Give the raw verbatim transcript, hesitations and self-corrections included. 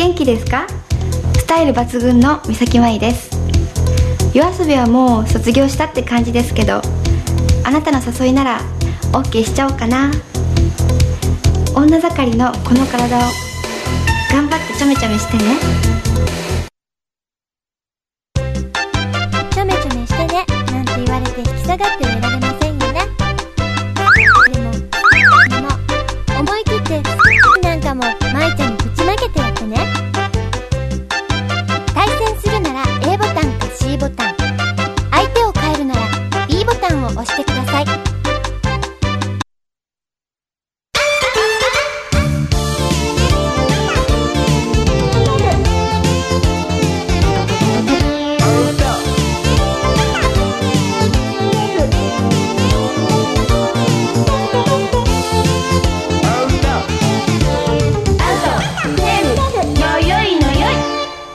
元気ですか？スタイル抜群の三崎舞です。夜遊びはもう卒業したって感じですけど、あなたの誘いなら OK しちゃおうかな。女盛りのこの体を頑張ってちょめちょめしてね。 ちょめちょめしてねなんて言われて引き下がってはいられませんよね。でもでも思い切ってなんかも舞ちゃんに